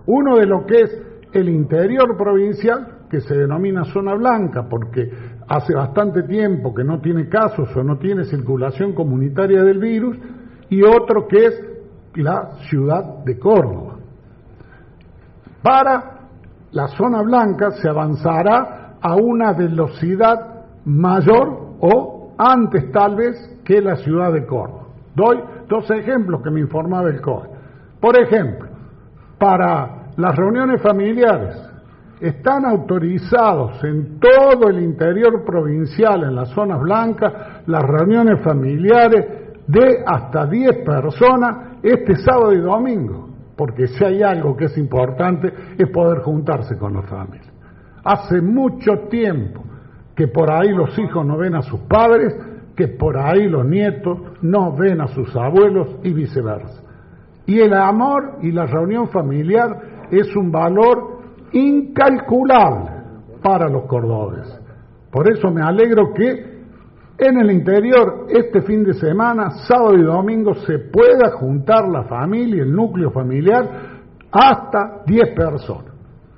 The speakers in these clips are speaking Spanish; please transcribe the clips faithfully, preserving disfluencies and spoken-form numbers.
Uno de lo que es el interior provincial, que se denomina zona blanca, porque hace bastante tiempo que no tiene casos o no tiene circulación comunitaria del virus, y otro que es la ciudad de Córdoba. Para la zona blanca se avanzará a una velocidad mayor o antes tal vez que la ciudad de Córdoba. Doy dos ejemplos que me informaba el C O E. Por ejemplo, para las reuniones familiares están autorizados en todo el interior provincial, en las zonas blancas, las reuniones familiares de hasta diez personas este sábado y domingo, porque si hay algo que es importante es poder juntarse con las familias. Hace mucho tiempo que por ahí los hijos no ven a sus padres, que por ahí los nietos no ven a sus abuelos y viceversa. Y el amor y la reunión familiar es un valor incalculable para los cordobeses. Por eso me alegro que en el interior, este fin de semana, sábado y domingo, se pueda juntar la familia, el núcleo familiar, hasta diez personas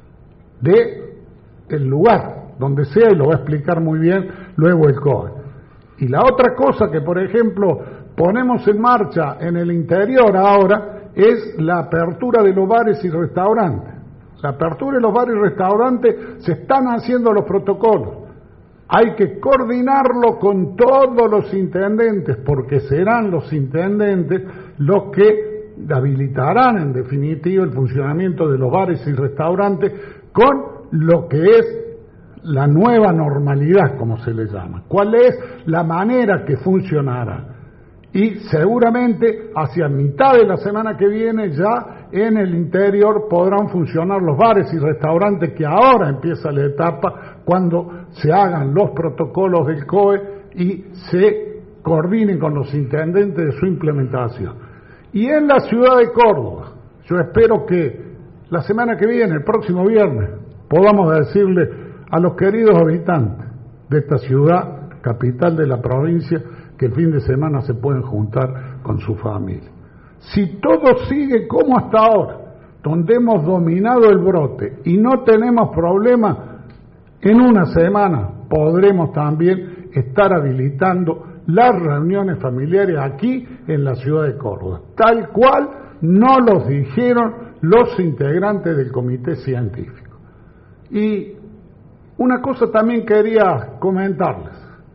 de el lugar, donde sea, y lo va a explicar muy bien luego el C O E. Y la otra cosa que, por ejemplo, ponemos en marcha en el interior ahora, es la apertura de los bares y restaurantes. La apertura de los bares y restaurantes, se están haciendo los protocolos. Hay que coordinarlo con todos los intendentes, porque serán los intendentes los que habilitarán en definitiva el funcionamiento de los bares y restaurantes con lo que es la nueva normalidad, como se le llama. ¿Cuál es la manera que funcionará? Y seguramente hacia mitad de la semana que viene ya en el interior podrán funcionar los bares y restaurantes, que ahora empieza la etapa cuando se hagan los protocolos del C O E y se coordinen con los intendentes de su implementación. Y en la ciudad de Córdoba, yo espero que la semana que viene, el próximo viernes, podamos decirle a los queridos habitantes de esta ciudad, capital de la provincia, que el fin de semana se pueden juntar con su familia. Si todo sigue como hasta ahora, donde hemos dominado el brote y no tenemos problemas, en una semana podremos también estar habilitando las reuniones familiares aquí en la ciudad de Córdoba, tal cual nos los dijeron los integrantes del comité científico. Y una cosa también quería comentarles.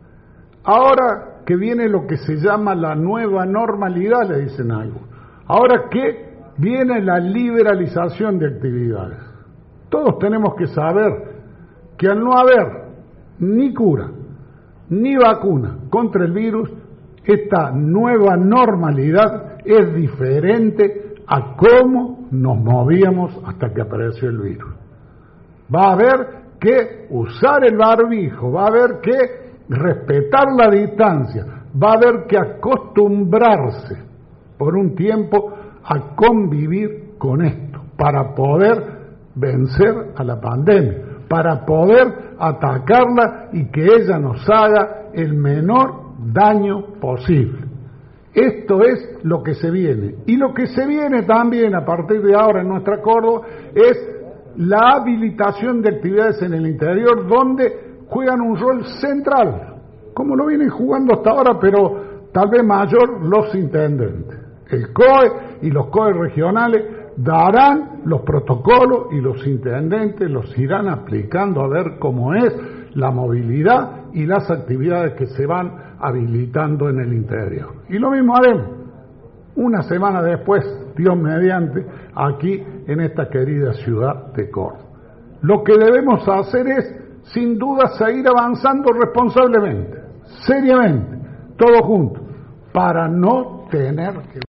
Ahora que viene lo que se llama la nueva normalidad, le dicen algo. Ahora que viene la liberalización de actividades. Todos tenemos que saber que al no haber ni cura ni vacuna contra el virus, esta nueva normalidad es diferente a cómo nos movíamos hasta que apareció el virus. Va a haber que usar el barbijo, va a haber que respetar la distancia, va a haber que acostumbrarse por un tiempo a convivir con esto para poder vencer a la pandemia, para poder atacarla y que ella nos haga el menor daño posible. Esto es lo que se viene. Y lo que se viene también a partir de ahora en nuestra Córdoba es la habilitación de actividades en el interior, donde juegan un rol central, como lo vienen jugando hasta ahora, pero tal vez mayor los intendentes. El C O E y los C O E regionales darán los protocolos y los intendentes los irán aplicando a ver cómo es la movilidad y las actividades que se van habilitando en el interior. Y lo mismo haremos una semana después, Dios mediante, aquí en esta querida ciudad de Córdoba. Lo que debemos hacer es, sin duda, seguir avanzando responsablemente, seriamente, todos juntos, para no tener que